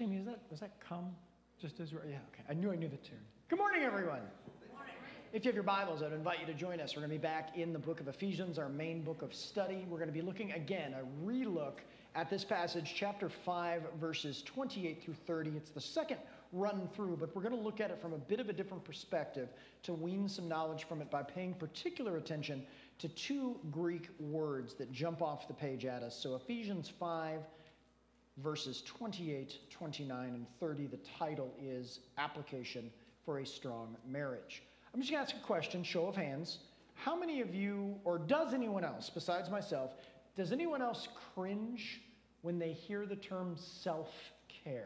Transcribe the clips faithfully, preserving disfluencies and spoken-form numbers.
Jamie, is that, was that come just as we're, yeah, okay. I knew I knew the tune. Good morning, everyone. Good morning. If you have your Bibles, I'd invite you to join us. We're going to be back in the book of Ephesians, our main book of study. We're going to be looking again, a relook at this passage, chapter five, verses twenty-eight through thirty. It's the second run through, but we're going to look at it from a bit of a different perspective to wean some knowledge from it by paying particular attention to two Greek words that jump off the page at us. So Ephesians five, verses twenty-eight, twenty-nine, and thirty. The title is Application for a Strong Marriage. I'm just going to ask a question, show of hands. How many of you, or does anyone else, besides myself, does anyone else cringe when they hear the term self-care?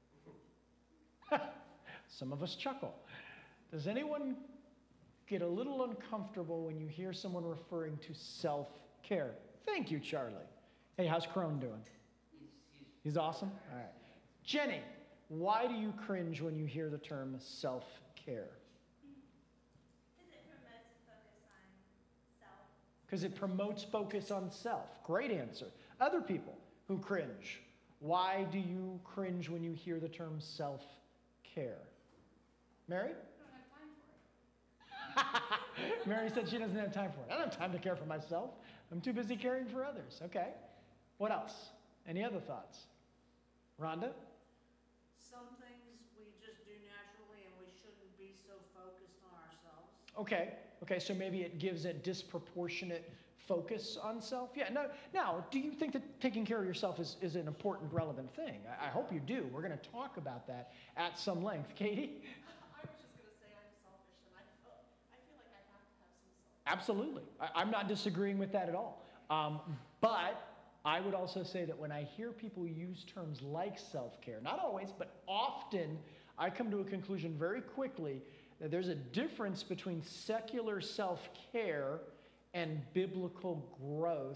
Some of us chuckle. Does anyone get a little uncomfortable when you hear someone referring to self-care? Thank you, Charlie. Hey, how's Crone doing? He's awesome? All right. Jenny, why do you cringe when you hear the term self-care? Because it promotes focus on self. Great answer. Other people who cringe, why do you cringe when you hear the term self-care? Mary? I don't have time for it. Mary said she doesn't have time for it. I don't have time to care for myself. I'm too busy caring for others. Okay. What else? Any other thoughts? Rhonda? Some things we just do naturally and we shouldn't be so focused on ourselves. Okay. Okay, so maybe it gives a disproportionate focus on self? Yeah. Now, now do you think that taking care of yourself is, is an important, relevant thing? I, I hope you do. We're going to talk about that at some length. Katie? I was just going to say I'm selfish and I feel, I feel like I have to have some self. Absolutely. I, I'm not disagreeing with that at all. Um, but I would also say that when I hear people use terms like self-care, not always, but often, I come to a conclusion very quickly that there's a difference between secular self-care and biblical growth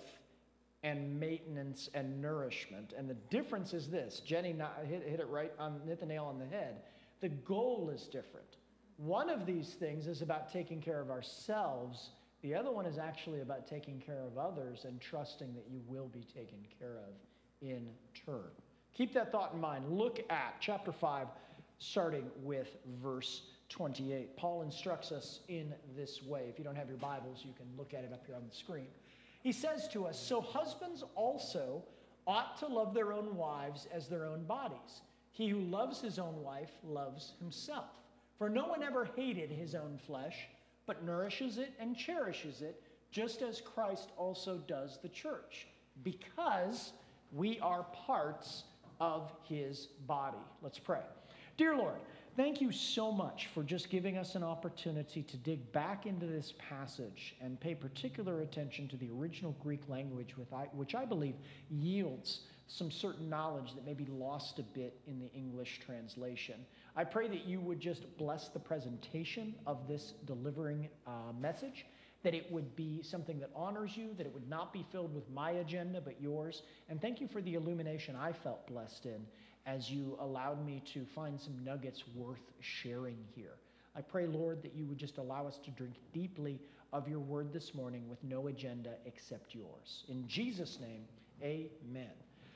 and maintenance and nourishment. And the difference is this. Jenny hit, hit it right on, hit the nail on the head. The goal is different. One of these things is about taking care of ourselves. The other one is actually about taking care of others and trusting that you will be taken care of in turn. Keep that thought in mind. Look at chapter five, starting with verse twenty-eight. Paul instructs us in this way. If you don't have your Bibles, you can look at it up here on the screen. He says to us, "So husbands also ought to love their own wives as their own bodies. He who loves his own wife loves himself. For no one ever hated his own flesh, but nourishes it and cherishes it, just as Christ also does the church, because we are parts of his body." Let's pray. Dear Lord, thank you so much for just giving us an opportunity to dig back into this passage and pay particular attention to the original Greek language, which I believe yields some certain knowledge that may be lost a bit in the English translation. I pray that you would just bless the presentation of this delivering uh, message, that it would be something that honors you, that it would not be filled with my agenda but yours. And thank you for the illumination I felt blessed in as you allowed me to find some nuggets worth sharing here. I pray, Lord, that you would just allow us to drink deeply of your word this morning with no agenda except yours. In Jesus' name, amen.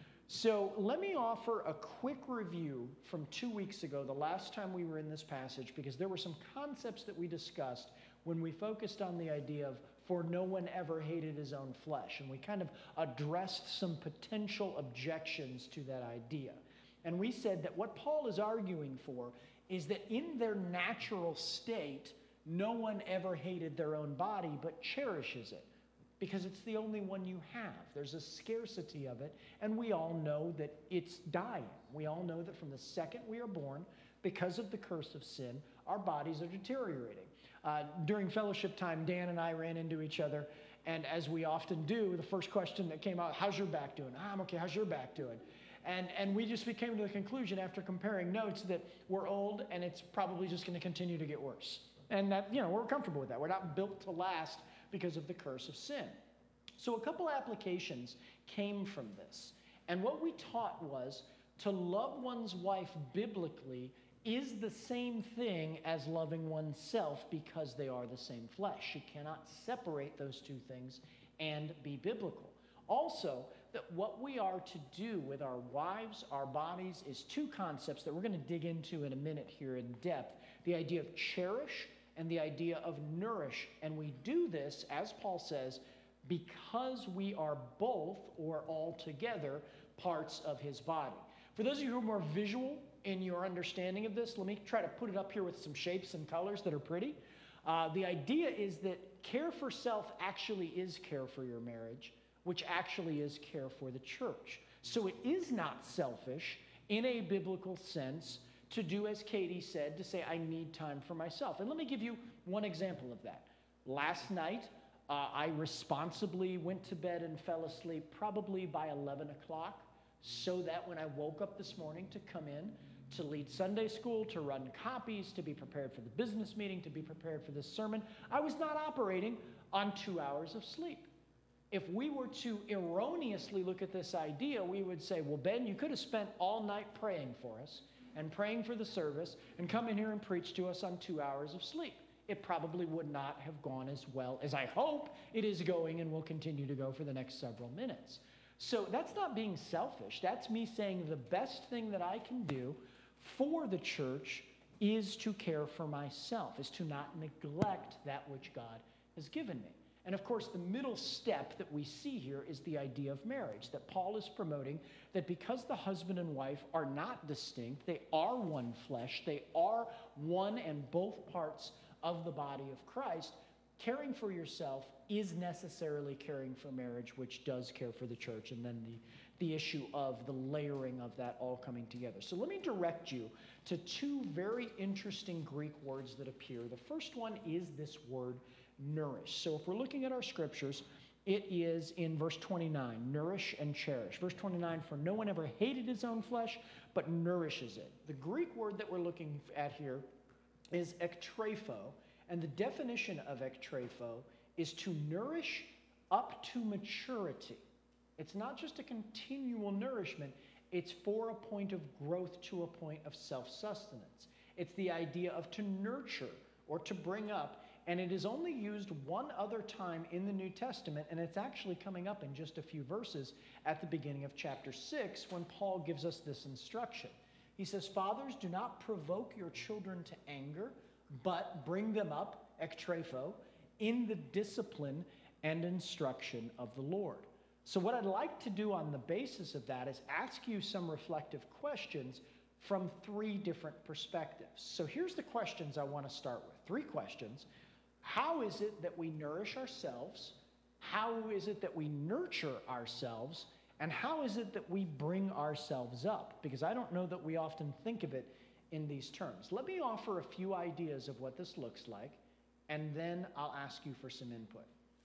So let me offer a quick review from two weeks ago, the last time we were in this passage, because there were some concepts that we discussed when we focused on the idea of "for no one ever hated his own flesh," and we kind of addressed some potential objections to that idea. And we said that what Paul is arguing for is that in their natural state, no one ever hated their own body, but cherishes it, because it's the only one you have. There's a scarcity of it, and we all know that it's dying. We all know that from the second we are born, because of the curse of sin, our bodies are deteriorating. Uh, during fellowship time, Dan and I ran into each other, and as we often do, the first question that came out, "How's your back doing?" "Ah, I'm okay. How's your back doing?" And, and we just came to the conclusion after comparing notes that we're old and it's probably just going to continue to get worse. And that, you know, we're comfortable with that. We're not built to last because of the curse of sin. So a couple applications came from this. And what we taught was to love one's wife biblically is the same thing as loving oneself because they are the same flesh. You cannot separate those two things and be biblical. Also, that what we are to do with our wives, our bodies, is two concepts that we're going to dig into in a minute here in depth. The idea of cherish and the idea of nourish. And we do this, as Paul says, because we are both or all together parts of his body. For those of you who are more visual in your understanding of this, let me try to put it up here with some shapes and colors that are pretty. Uh, the idea is that care for self actually is care for your marriage, which actually is care for the church. So it is not selfish in a biblical sense to do as Katie said, to say, I need time for myself. And let me give you one example of that. Last night, uh, I responsibly went to bed and fell asleep probably by eleven o'clock, so that when I woke up this morning to come in, to lead Sunday school, to run copies, to be prepared for the business meeting, to be prepared for this sermon, I was not operating on two hours of sleep. If we were to erroneously look at this idea, we would say, well, Ben, you could have spent all night praying for us and praying for the service and come in here and preach to us on two hours of sleep. It probably would not have gone as well as I hope it is going and will continue to go for the next several minutes. So that's not being selfish. That's me saying the best thing that I can do for the church is to care for myself, is to not neglect that which God has given me. And of course, the middle step that we see here is the idea of marriage, that Paul is promoting that because the husband and wife are not distinct, they are one flesh, they are one and both parts of the body of Christ, caring for yourself is necessarily caring for marriage, which does care for the church, and then the, the issue of the layering of that all coming together. So let me direct you to two very interesting Greek words that appear. The first one is this word nourish. So if we're looking at our scriptures, it is in verse twenty-nine, nourish and cherish. Verse twenty-nine, for no one ever hated his own flesh, but nourishes it. The Greek word that we're looking at here is ektrepho, and the definition of ektrepho is to nourish up to maturity. It's not just a continual nourishment, it's for a point of growth to a point of self-sustenance. It's the idea of to nurture or to bring up, and it is only used one other time in the New Testament, and it's actually coming up in just a few verses at the beginning of chapter six when Paul gives us this instruction. He says, fathers, do not provoke your children to anger, but bring them up, ektrepho, in the discipline and instruction of the Lord. So what I'd like to do on the basis of that is ask you some reflective questions from three different perspectives. So here's the questions I want to start with. Three questions. How is it that we nourish ourselves? How is it that we nurture ourselves? And how is it that we bring ourselves up? Because I don't know that we often think of it in these terms. Let me offer a few ideas of what this looks like, and then I'll ask you for some input.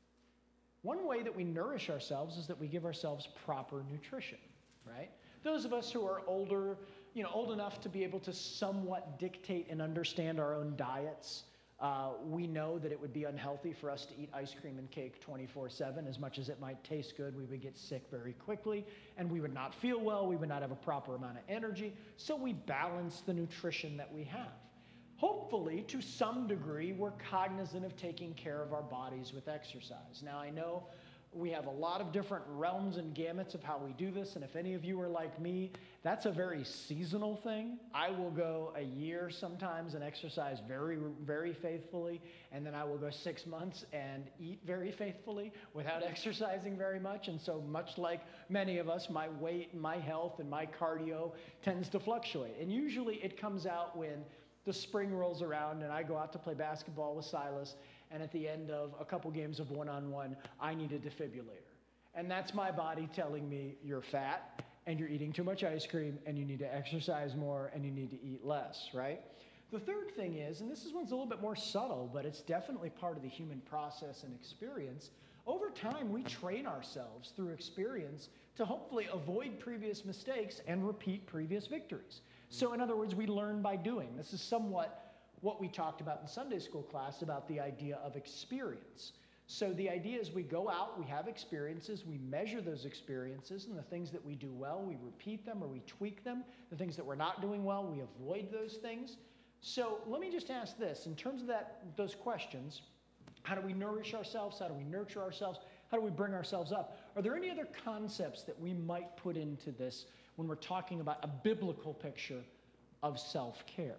One way that we nourish ourselves is that we give ourselves proper nutrition, right? Those of us who are older, you know, old enough to be able to somewhat dictate and understand our own diets, uh, we know that it would be unhealthy for us to eat ice cream and cake twenty-four seven. As much as it might taste good, we would get sick very quickly, and we would not feel well, we would not have a proper amount of energy, so we balance the nutrition that we have. Hopefully, to some degree, we're cognizant of taking care of our bodies with exercise. Now, I know we have a lot of different realms and gamuts of how we do this, and if any of you are like me, that's a very seasonal thing. I will go a year sometimes and exercise very, very faithfully, and then I will go six months and eat very faithfully without exercising very much, and so much like many of us, my weight and my health and my cardio tends to fluctuate, and usually it comes out when the spring rolls around and I go out to play basketball with Silas, and at the end of a couple games of one-on-one, I need a defibrillator. And that's my body telling me you're fat and you're eating too much ice cream and you need to exercise more and you need to eat less, right? The third thing is, and this is one's a little bit more subtle, but it's definitely part of the human process and experience, over time we train ourselves through experience to hopefully avoid previous mistakes and repeat previous victories. So in other words, we learn by doing. This is somewhat what we talked about in Sunday school class about the idea of experience. So the idea is we go out, we have experiences, we measure those experiences, and the things that we do well, we repeat them or we tweak them. The things that we're not doing well, we avoid those things. So let me just ask this, in terms of that, those questions, How do we nourish ourselves? How do we nurture ourselves? How do we bring ourselves up? Are there any other concepts that we might put into this when we're talking about a biblical picture of self-care?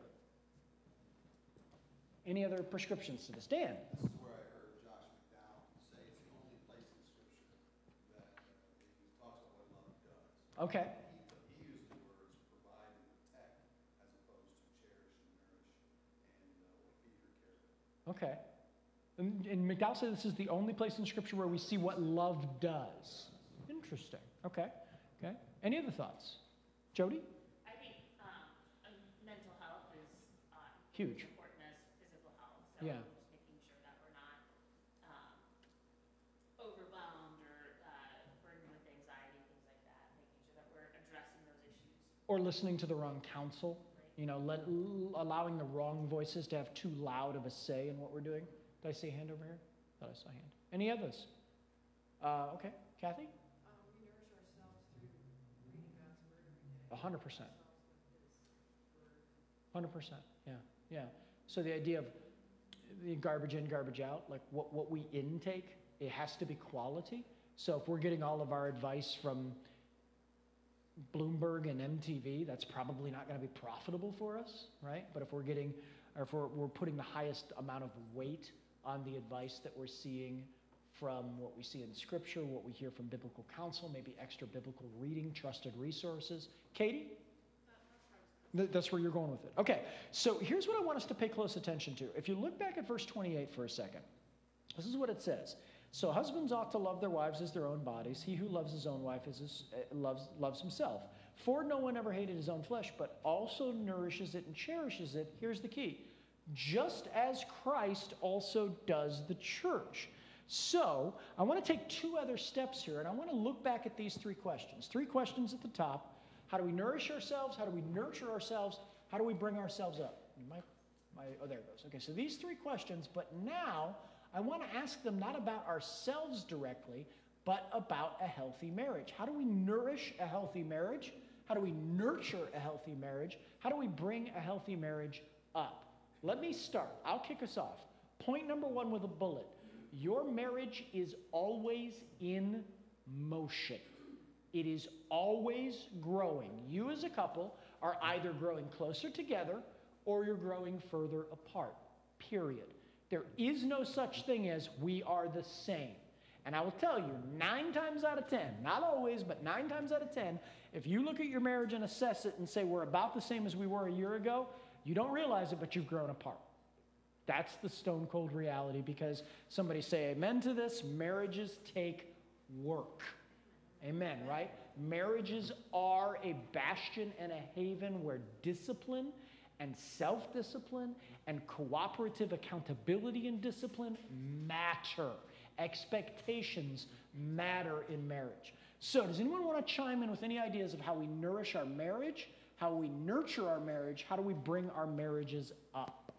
Any other prescriptions to this? Dan? This is where I heard Josh McDowell say it's the only place in Scripture that uh, he talks about what love does. Okay. He, he used the words provide and protect as opposed to cherish and nourish and uh, what feed or care for. Okay. And, and McDowell said this is the only place in Scripture where we see what love does. Interesting. Okay. Okay. Any other thoughts? Jody? I think um, um, mental health is uh, Huge. important as physical health. So Yeah. just making sure that we're not um, overwhelmed or uh, burdened with anxiety, things like that. Making sure that we're addressing those issues. Or listening to the wrong counsel. You know, let, l- allowing the wrong voices to have too loud of a say in what we're doing. Did I see a hand over here? Thought I saw a hand. Any others? Uh, okay. Kathy? Um, we nourish ourselves through reading God's word every day. A hundred percent. Ourselves with His word. Hundred percent. Yeah. Yeah. So the idea of the garbage in, garbage out, like what, what we intake, it has to be quality. So if we're getting all of our advice from Bloomberg and M T V, that's probably not going to be profitable for us, right? But if we're getting, or if we're, we're putting the highest amount of weight on the advice that we're seeing from what we see in Scripture, what we hear from biblical counsel, maybe extra biblical reading, trusted resources. Katie? Th- That's where you're going with it. Okay, so here's what I want us to pay close attention to. If you look back at verse twenty-eight for a second, this is what it says. So husbands ought to love their wives as their own bodies. He who loves his own wife is his, uh, loves, loves himself. For no one ever hated his own flesh, but also nourishes it and cherishes it. Here's the key. Just as Christ also does the church. So I want to take two other steps here, and I want to look back at these three questions. Three questions at the top. How do we nourish ourselves? How do we nurture ourselves? How do we bring ourselves up? My, my, oh, there it goes. Okay, so these three questions, but now I want to ask them not about ourselves directly, but about a healthy marriage. How do we nourish a healthy marriage? How do we nurture a healthy marriage? How do we bring a healthy marriage up? Let me start. I'll kick us off. Point number one with a bullet. Your marriage is always in motion. It is always growing. You as a couple are either growing closer together or you're growing further apart, period. There is no such thing as we are the same. And I will tell you, nine times out of ten, not always, but nine times out of ten, if you look at your marriage and assess it and say we're about the same as we were a year ago, you don't realize it, but you've grown apart. That's the stone cold reality, because somebody say amen to this, marriages take work. Amen, right? Marriages are a bastion and a haven where discipline and self-discipline and cooperative accountability and discipline matter. Expectations matter in marriage. So does anyone want to chime in with any ideas of how we nourish our marriage, how we nurture our marriage, how do we bring our marriages up?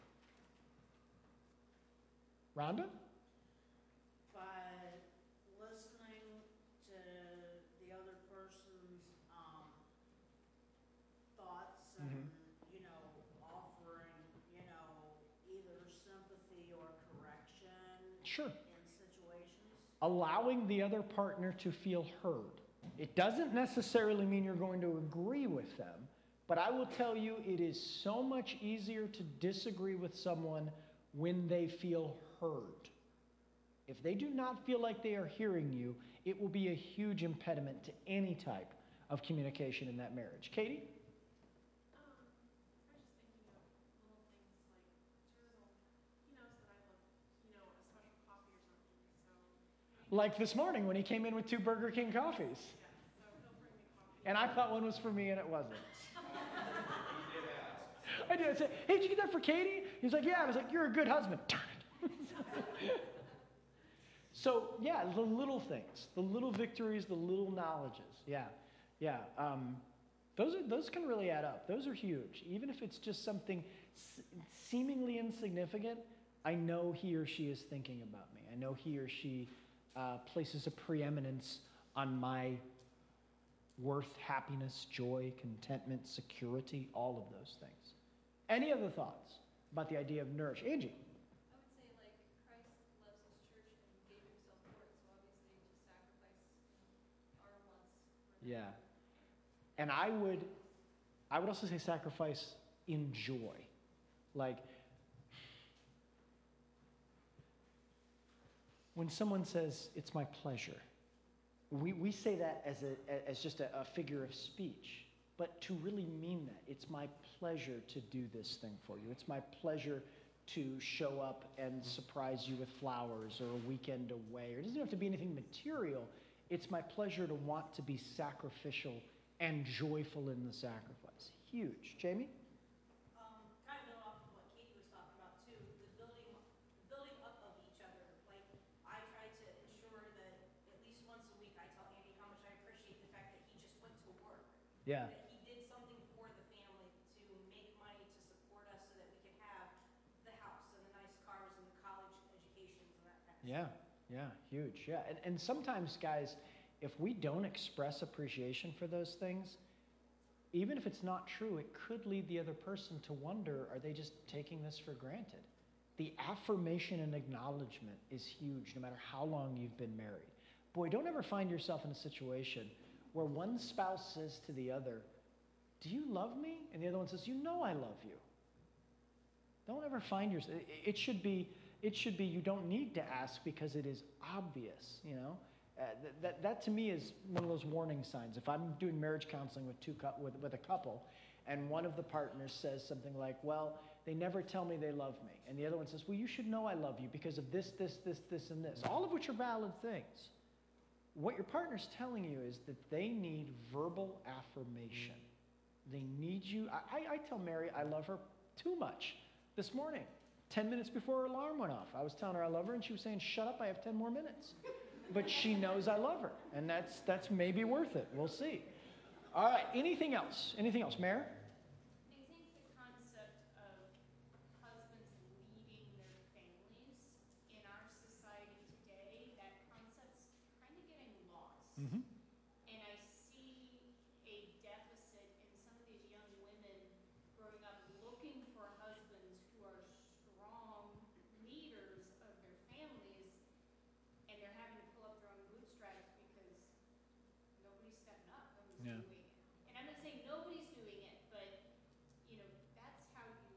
Rhonda? By listening to the other person's, um, thoughts and, Mhm. you know, offering, you know, either sympathy or correction Sure. in situations. Allowing the other partner to feel heard. It doesn't necessarily mean you're going to agree with them, but I will tell you it is so much easier to disagree with someone when they feel heard. If they do not feel like they are hearing you, it will be a huge impediment to any type of communication in that marriage. Katie? Um, I was just thinking of little things like Turtle. He knows that I love, you know, a special coffee or something. So, Like this morning when he came in with two Burger King coffees. yeah, so he'll bring me coffee. And I thought one was for me and it wasn't. I did. I said, hey, did you get that for Katie? He's like, yeah. I was like, you're a good husband. Darn it. So, yeah, the little things, the little victories, the little knowledges. Yeah, yeah. Um, those, are, those can really add up. Those are huge. Even if it's just something s- seemingly insignificant, I know he or she is thinking about me. I know he or she uh, places a preeminence on my worth, happiness, joy, contentment, security, all of those things. Any other thoughts about the idea of nourish? Angie? I would say like Christ Yeah. And I would, I would also say sacrifice in joy. Like, when someone says, it's my pleasure, we, we say that as, a, as just a, a figure of speech. But to really mean that, it's my pleasure to do this thing for you. It's my pleasure to show up and surprise you with flowers or a weekend away. Or it doesn't have to be anything material. It's my pleasure to want to be sacrificial and joyful in the sacrifice. Huge. Jamie? Um, kind of going off of what Katie was talking about too, the building, the building up of each other. Like, I try to ensure that at least once a week I tell Andy how much I appreciate the fact that he just went to work. Yeah. That he did something for the family to make money to support us so that we can have the house and the nice cars and the college educations and that kind of stuff. Yeah. Yeah. Huge. Yeah. And, and sometimes, guys, if we don't express appreciation for those things, even if it's not true, it could lead the other person to wonder, are they just taking this for granted? The affirmation and acknowledgement is huge no matter how long you've been married. Boy, don't ever find yourself in a situation where one spouse says to the other, do you love me? And the other one says, you know I love you. Don't ever find yourself, it should be, it should be you don't need to ask because it is obvious, you know? Uh, th- that, that to me is one of those warning signs. If I'm doing marriage counseling with, two cu- with, with a couple, and one of the partners says something like, well, they never tell me they love me. And the other one says, well, you should know I love you because of this, this, this, this, and this. All of which are valid things. What your partner's telling you is that they need verbal affirmation. They need you. I, I, I tell Mary I love her too much. This morning, ten minutes before her alarm went off, I was telling her I love her, and she was saying, shut up, I have ten more minutes. But she knows I love her, and that's that's maybe worth it. We'll see. All right, anything else? Anything else, Mayor? I think the concept of husbands leading their families in our society today, that concept's kind of getting lost. Mm-hmm. And I see a deficit in some of these young women growing up looking for husbands who are strong leaders of their families, and they're having to pull up their own bootstraps because nobody's stepping up, nobody's Yeah. doing it. And I'm not saying nobody's doing it, but, you know, that's how you,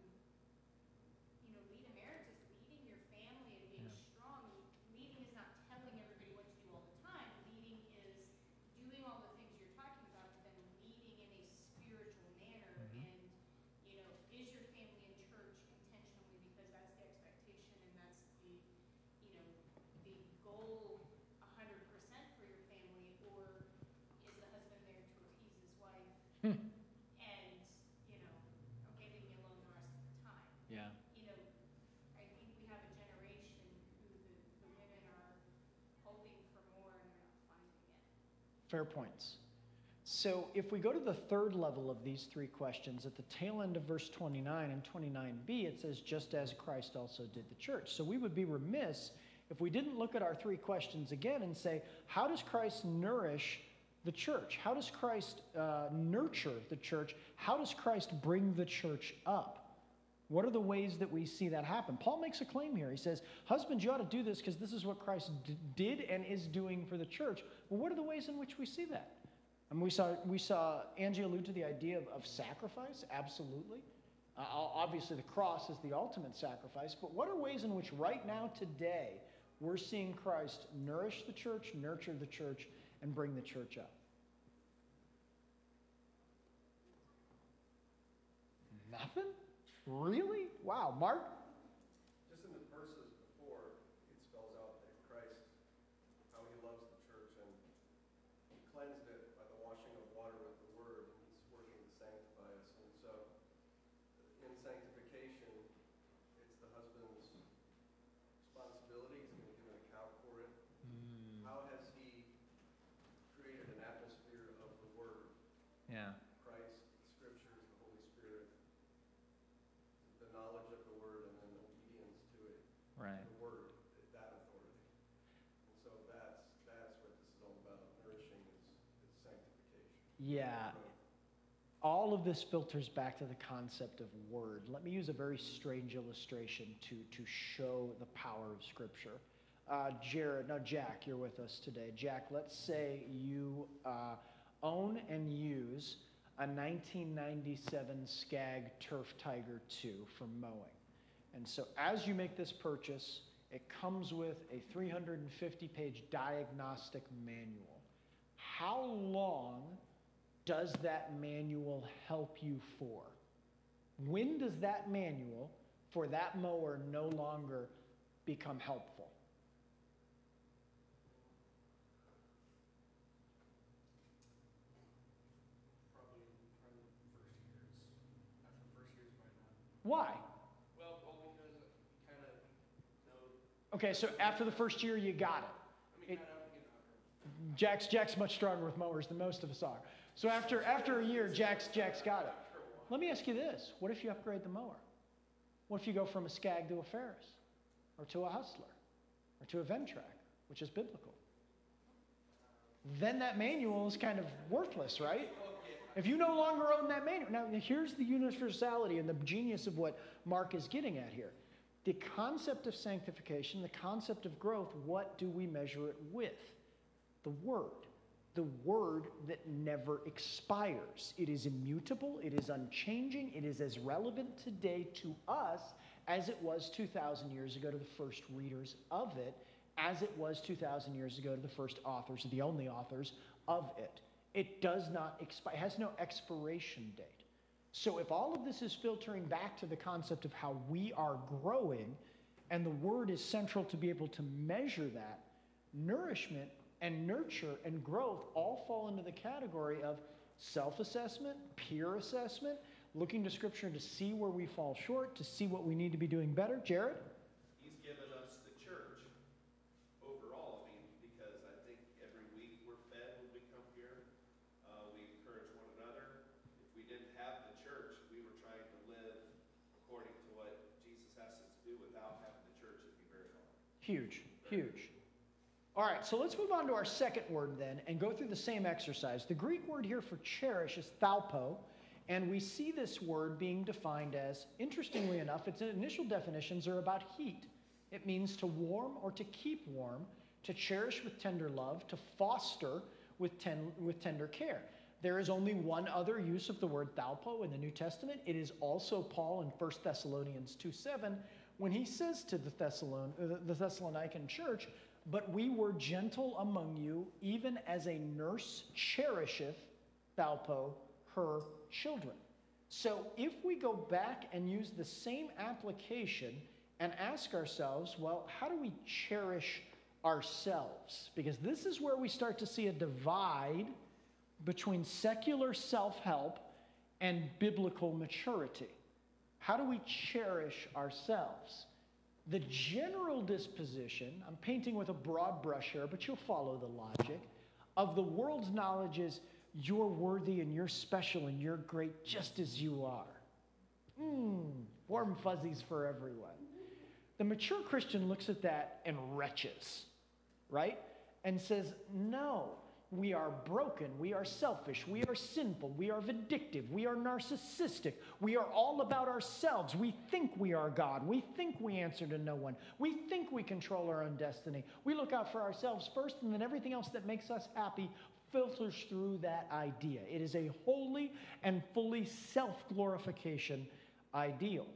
you know, lead a marriage, is leading your family and being Yeah. strong. Leading is not telling everybody what to do all the time. Leading is doing all the things you're talking about, but then leading in a spiritual manner. Mhm. And, you know, is your family in church intentionally because that's the expectation and that's the, you know, the goal a hundred percent for your family, or is the husband there to appease his wife Hmm. and, you know, okay, leave me alone the rest of the time? Yeah. You know, I think we have a generation who the, the women are hoping for more and they're not finding it. Fair points. So if we go to the third level of these three questions, at the tail end of verse twenty-nine and twenty-nine b, it says, just as Christ also did the church. So we would be remiss if we didn't look at our three questions again and say, how does Christ nourish the church? How does Christ uh, nurture the church? How does Christ bring the church up? What are the ways that we see that happen? Paul makes a claim here. He says, husbands, you ought to do this because this is what Christ d- did and is doing for the church. Well, what are the ways in which we see that? I mean, we saw, we saw Angie allude to the idea of, of sacrifice, absolutely. Uh, obviously, the cross is the ultimate sacrifice, but what are ways in which right now, today, we're seeing Christ nourish the church, nurture the church, and bring the church up? Nothing? Really? Wow. Mark? Just in the verses before, it spells out that Christ, how he loves the church and he cleansed it by the washing of water with the word, and he's working to sanctify us. And so, in sanctification, it's the husband's responsibility. He's going to give an account for it. How has he created an atmosphere of the word? Yeah. Christ, the scriptures, the Holy Spirit, the knowledge of the word, and then obedience to it. Right. The word, that authority. And so that's that's what this is all about. Nourishing is, is sanctification. Yeah. All of this filters back to the concept of word. Let me use a very strange illustration to, to show the power of Scripture. Uh, Jared, now Jack, you're with us today. Jack, let's say you uh, own and use a nineteen ninety-seven Skag Turf Tiger two for mowing. And so as you make this purchase, it comes with a three hundred fifty page diagnostic manual. How long does that manual help you for? When does that manual for that mower no longer become helpful? Probably, probably the first years. After the first years, probably not. Why? Well, well, because you kind of know, Okay, so after the first year, you got it. I mean, It- kind of, you know. Jack's, Jack's much stronger with mowers than most of us are. So after, after a year, Jack's, Jack's got it. Let me ask you this. What if you upgrade the mower? What if you go from a Skag to a Ferris? Or to a Hustler? Or to a Ventrac, which is biblical? Then that manual is kind of worthless, right? If you no longer own that manual. Now, here's the universality and the genius of what Mark is getting at here. The concept of sanctification, the concept of growth, what do we measure it with? The Word. The Word that never expires. It is immutable, it is unchanging, it is as relevant today to us as it was two thousand years ago to the first readers of it, as it was two thousand years ago to the first authors, the only authors of it. It does not expire, it has no expiration date. So if all of this is filtering back to the concept of how we are growing, and the Word is central to be able to measure that, nourishment and nurture and growth all fall into the category of self-assessment, peer assessment, looking to Scripture to see where we fall short, to see what we need to be doing better. Jared? He's given us the church overall. I mean, because I think every week we're fed when we come here. Uh, we encourage one another. If we didn't have the church, we were trying to live according to what Jesus asked us to do without having the church. It'd be very hard. Huge, huge. All right, so let's move on to our second word then and go through the same exercise. The Greek word here for cherish is thalpo, and we see this word being defined as, interestingly enough, its initial definitions are about heat. It means to warm or to keep warm, to cherish with tender love, to foster with, ten, with tender care. There is only one other use of the word thalpo in the New Testament. It is also Paul in First Thessalonians two seven when he says to the, Thessalon, the Thessalonican church, "But we were gentle among you, even as a nurse cherisheth, thalpo, her children." So if we go back and use the same application and ask ourselves, well, how do we cherish ourselves? Because this is where we start to see a divide between secular self-help and biblical maturity. How do we cherish ourselves? The general disposition, I'm painting with a broad brush here, but you'll follow the logic, of the world's knowledge is you're worthy and you're special and you're great just as you are. Mmm, warm fuzzies for everyone. The mature Christian looks at that and retches, right? And says, no, we are broken, we are selfish, we are sinful, we are vindictive, we are narcissistic, we are all about ourselves. We think we are God, we think we answer to no one, we think we control our own destiny. We look out for ourselves first, and then everything else that makes us happy filters through that idea. It is a wholly and fully self-glorification ideal.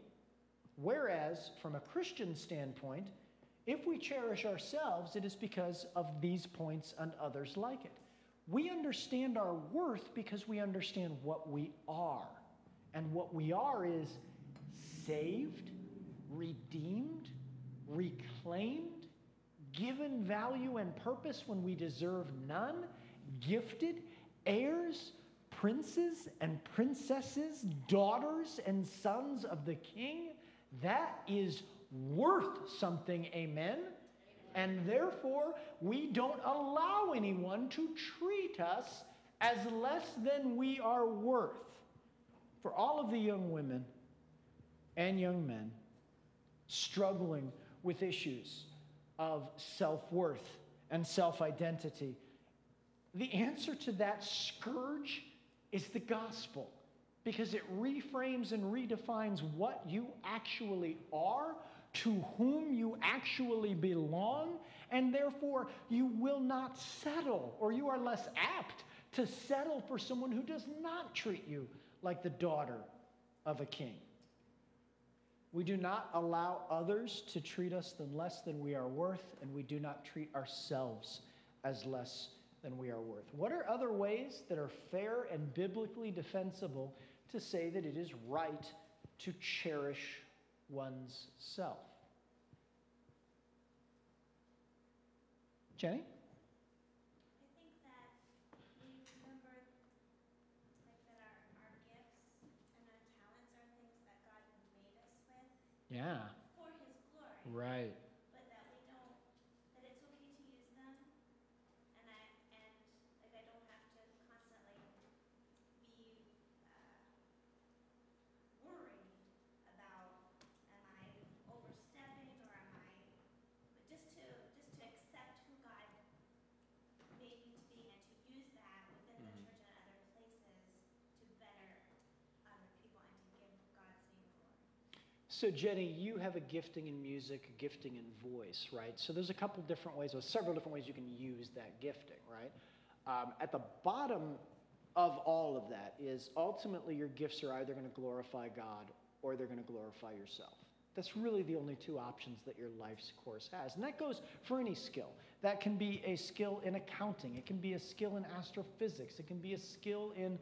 Whereas, from a Christian standpoint, if we cherish ourselves, it is because of these points and others like it. We understand our worth because we understand what we are. And what we are is saved, redeemed, reclaimed, given value and purpose when we deserve none, gifted, heirs, princes and princesses, daughters and sons of the King. That is worth something, amen? And therefore, we don't allow anyone to treat us as less than we are worth. For all of the young women and young men struggling with issues of self-worth and self-identity, the answer to that scourge is the gospel, because it reframes and redefines what you actually are, to whom you actually belong, and therefore you will not settle, or you are less apt to settle for someone who does not treat you like the daughter of a king. We do not allow others to treat us than less than we are worth, and we do not treat ourselves as less than we are worth. What are other ways that are fair and biblically defensible to say that it is right to cherish one's self? Jenny? I think that we remember like that our, our gifts and our talents are things that God made us with Yeah, for his glory. right. But that we don't, that it's okay to use them, and I, and like I don't have to constantly be uh, worried about, am I overstepping or am I, but just to, just to accept who God made me to be and to use that within the church and other places to better other people and to give God's name glory. So Jenny, you have a gifting in music, a gifting in voice, right? So there's a couple different ways, or several different ways you can use that gifting, right? Um, at the bottom of all of that is ultimately your gifts are either going to glorify God or they're going to glorify yourself. That's really the only two options that your life's course has. And that goes for any skill. That can be a skill in accounting. It can be a skill in astrophysics. It can be a skill in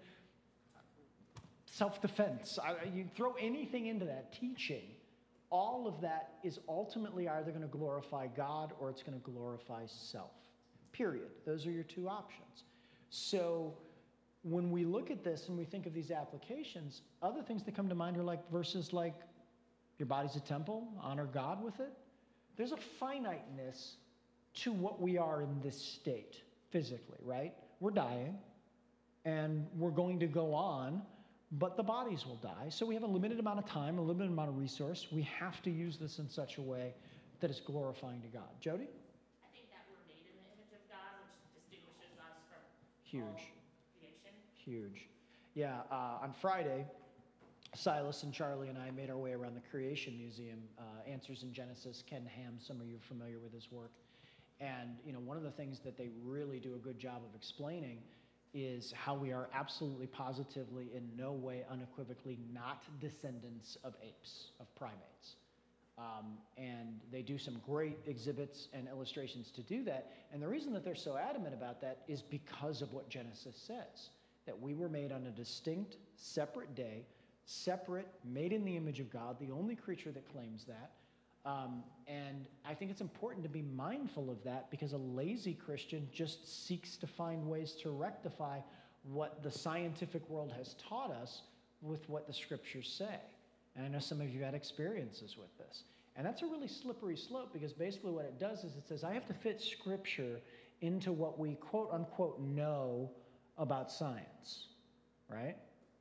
self-defense. I, you throw anything into that, teaching, all of that is ultimately either going to glorify God or it's going to glorify self. Period. Those are your two options. So when we look at this and we think of these applications, other things that come to mind are like verses like, your body's a temple, honor God with it. There's a finiteness to what we are in this state physically, right? We're dying and we're going to go on, but the bodies will die. So we have a limited amount of time, a limited amount of resource. We have to use this in such a way that is glorifying to God. Jody? I think that we're made in the image of God, which distinguishes us from Huge. all creation. Huge. Yeah, uh, on Friday, Silas and Charlie and I made our way around the Creation Museum, uh, Answers in Genesis. Ken Ham, some of you are familiar with his work. And, you know, one of the things that they really do a good job of explaining is how we are absolutely positively in no way unequivocally not descendants of apes, of primates. Um, and they do some great exhibits and illustrations to do that. And the reason that they're so adamant about that is because of what Genesis says, that we were made on a distinct, separate day, separate, made in the image of God, the only creature that claims that. Um, and I think it's important to be mindful of that because a lazy Christian just seeks to find ways to rectify what the scientific world has taught us with what the scriptures say. And I know some of you had experiences with this. And that's a really slippery slope because basically what it does is it says, I have to fit scripture into what we quote unquote know about science, right?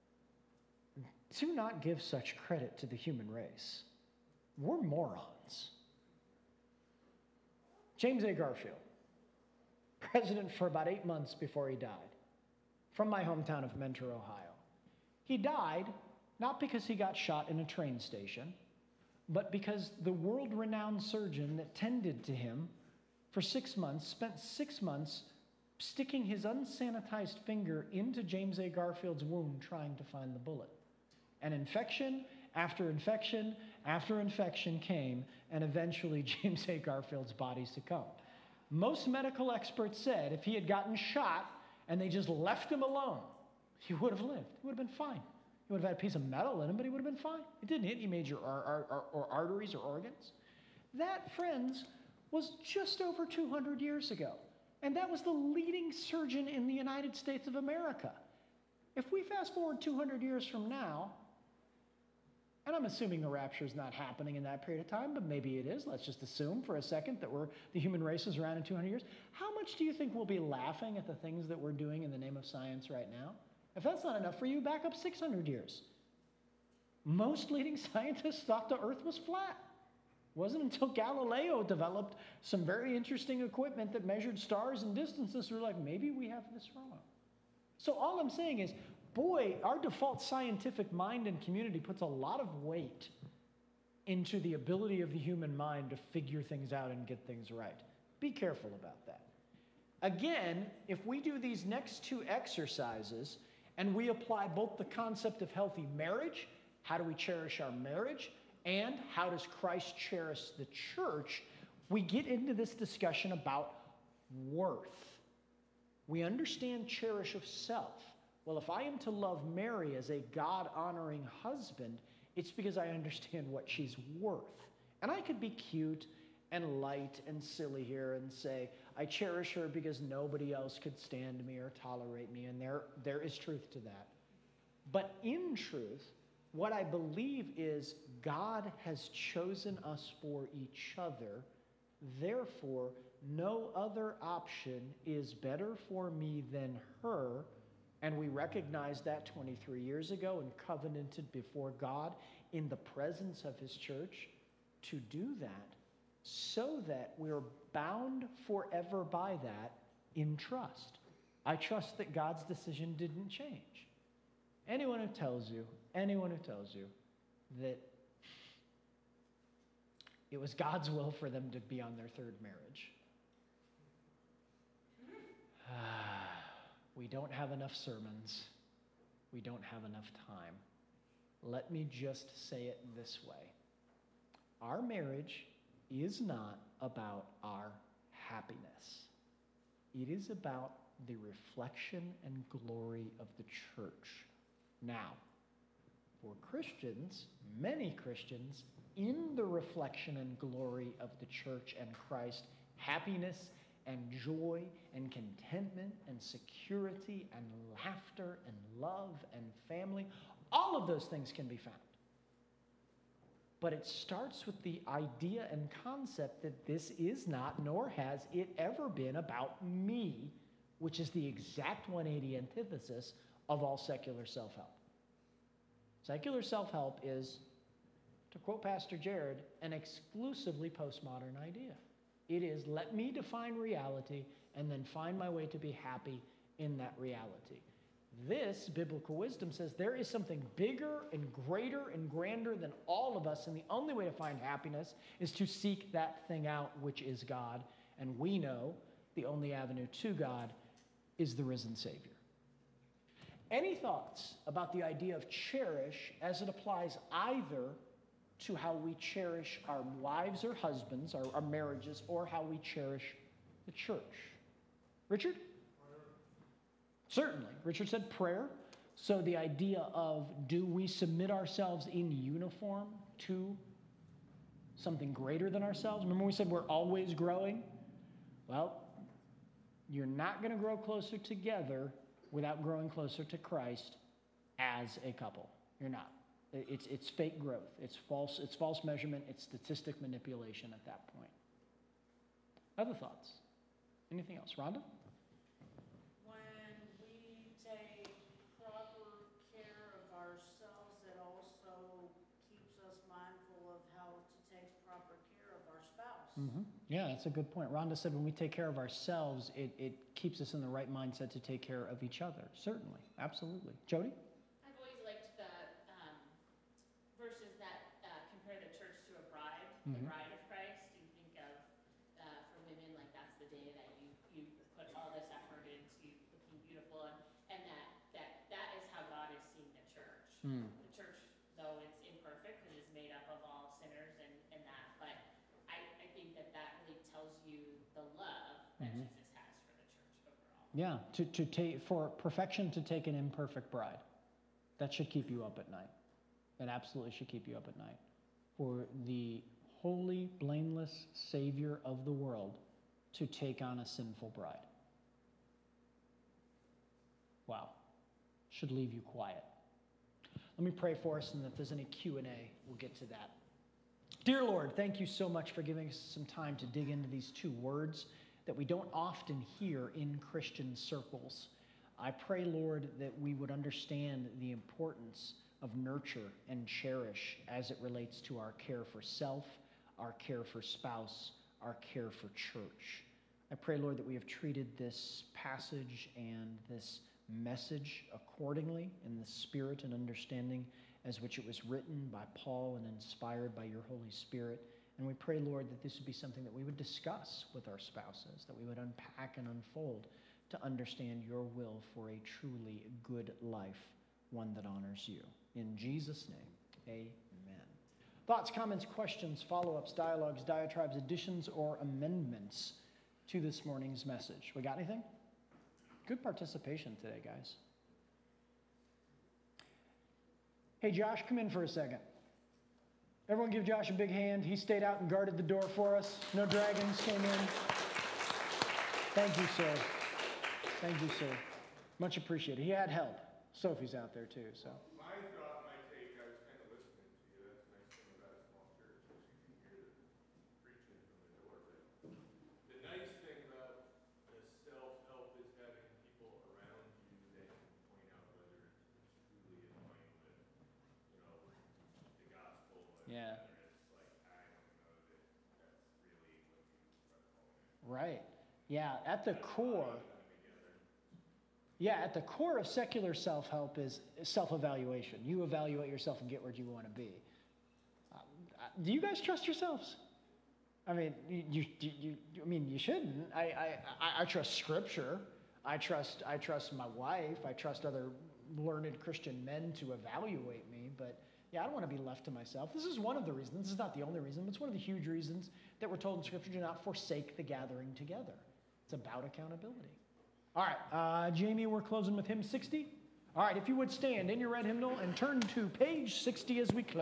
Do not give such credit to the human race. We're morons. James A. Garfield, president for about eight months before he died, from my hometown of Mentor, Ohio. He died not because he got shot in a train station, but because the world-renowned surgeon that tended to him for six months spent six months sticking his unsanitized finger into James A. Garfield's wound trying to find the bullet. And infection after infection after infection came, and eventually James A. Garfield's body succumbed. Most medical experts said if he had gotten shot and they just left him alone, he would have lived. He would have been fine. He would have had a piece of metal in him, but he would have been fine. It didn't hit any major ar- ar- ar- or arteries or organs. That, friends, was just over two hundred years ago. And that was the leading surgeon in the United States of America. If we fast forward two hundred years from now, and I'm assuming the rapture is not happening in that period of time, but maybe it is. Let's just assume for a second that we're, the human race is around in two hundred years. How much do you think we'll be laughing at the things that we're doing in the name of science right now? If that's not enough for you, back up six hundred years. Most leading scientists thought the earth was flat. It wasn't until Galileo developed some very interesting equipment that measured stars and distances. We're like, maybe we have this wrong. So all I'm saying is, boy, our default scientific mind and community puts a lot of weight into the ability of the human mind to figure things out and get things right. Be careful about that. Again, if we do these next two exercises and we apply both the concept of healthy marriage, how do we cherish our marriage, and how does Christ cherish the church, we get into this discussion about worth. We understand cherish of self. Well, if I am to love Mary as a God-honoring husband, it's because I understand what she's worth. And I could be cute and light and silly here and say, I cherish her because nobody else could stand me or tolerate me, and there, there is truth to that. But in truth, what I believe is God has chosen us for each other. Therefore, no other option is better for me than her. And we recognized that twenty-three years ago and covenanted before God in the presence of his church to do that, so that we're bound forever by that in trust. I trust that God's decision didn't change. Anyone who tells you, anyone who tells you that it was God's will for them to be on their third marriage, we don't have enough sermons. We don't have enough time. Let me just say it this way. Our marriage is not about our happiness. It is about the reflection and glory of the church. Now, for Christians, many Christians, in the reflection and glory of the church and Christ, happiness and joy and contentment and security and laughter and love and family, all of those things can be found. But it starts with the idea and concept that this is not, nor has it ever been, about me, which is the exact one eighty antithesis of all secular self-help. Secular self-help is, to quote Pastor Jared, an exclusively postmodern idea. It is, let me define reality and then find my way to be happy in that reality. This biblical wisdom says there is something bigger and greater and grander than all of us, and the only way to find happiness is to seek that thing out, which is God. And we know the only avenue to God is the risen Savior. Any thoughts about the idea of cherish as it applies either to how we cherish our wives or husbands, our, our marriages, or how we cherish the church? Richard? Certainly. Richard said prayer. So the idea of, do we submit ourselves in uniform to something greater than ourselves? Remember we said we're always growing? Well, you're not going to grow closer together without growing closer to Christ as a couple. You're not. It's, it's fake growth. It's false, it's false measurement. It's statistic manipulation at that point. Other thoughts? Anything else? Rhonda? When we take proper care of ourselves, it also keeps us mindful of how to take proper care of our spouse. Mm-hmm. Yeah, that's a good point. Rhonda said when we take care of ourselves, it, it keeps us in the right mindset to take care of each other. Certainly. Absolutely. Jody? I've always liked the um, verses that uh, compare the church to a bride, Mhm. the bride of Christ. You think of, uh, for women, like that's the day that you, you put all this effort into looking beautiful, and, and that, that that is how God is seeing the church. Mm. The church, though it's imperfect, because it's made up of all sinners and, and that, but I, I think that that really tells you the love that Mhm. Jesus has for the church overall. Yeah, to, to take, for perfection to take an imperfect bride. That should keep you up at night. It absolutely should keep you up at night. For the holy, blameless Savior of the world to take on a sinful bride. Wow. Should leave you quiet. Let me pray for us, and if there's any Q and A, we'll get to that. Dear Lord, thank you so much for giving us some time to dig into these two words that we don't often hear in Christian circles. I pray, Lord, that we would understand the importance of nurture and cherish as it relates to our care for self, our care for spouse, our care for church. I pray, Lord, that we have treated this passage and this message accordingly in the spirit and understanding as which it was written by Paul and inspired by your Holy Spirit, And we pray, Lord, that this would be something that we would discuss with our spouses, that we would unpack and unfold to understand your will for a truly good life, one that honors you. In Jesus' name, amen. Thoughts, comments, questions, follow-ups, dialogues, diatribes, additions, or amendments to this morning's message? We got anything? Good participation today, guys. Hey, Josh, come in for a second. Everyone give Josh a big hand. He stayed out and guarded the door for us. No dragons came in. Thank you, sir. Thank you, sir. Much appreciated. He had help. Sophie's out there, too, so. My thought, my take, I was kind of listening to you. That's the nice thing about a small church, is you can hear the preaching from the door. But the nice thing about the self-help is having people around you that can point out whether it's truly in line with, you know, the gospel. And Yeah. whether it's like, I don't know that that's really what you are calling it. Right. Yeah, at the core. Yeah, at the core of secular self-help is self-evaluation. You evaluate yourself and get where you want to be. Um, uh, do you guys trust yourselves? I mean, you, you, you, you I mean, you shouldn't. I, I, I, I trust Scripture. I trust, I trust my wife. I trust other learned Christian men to evaluate me. But yeah, I don't want to be left to myself. This is one of the reasons. This is not the only reason, but it's one of the huge reasons that we're told in Scripture to not forsake the gathering together. It's about accountability. All right, uh, Jamie, we're closing with hymn sixty. All right, if you would stand in your red hymnal and turn to page sixty as we close.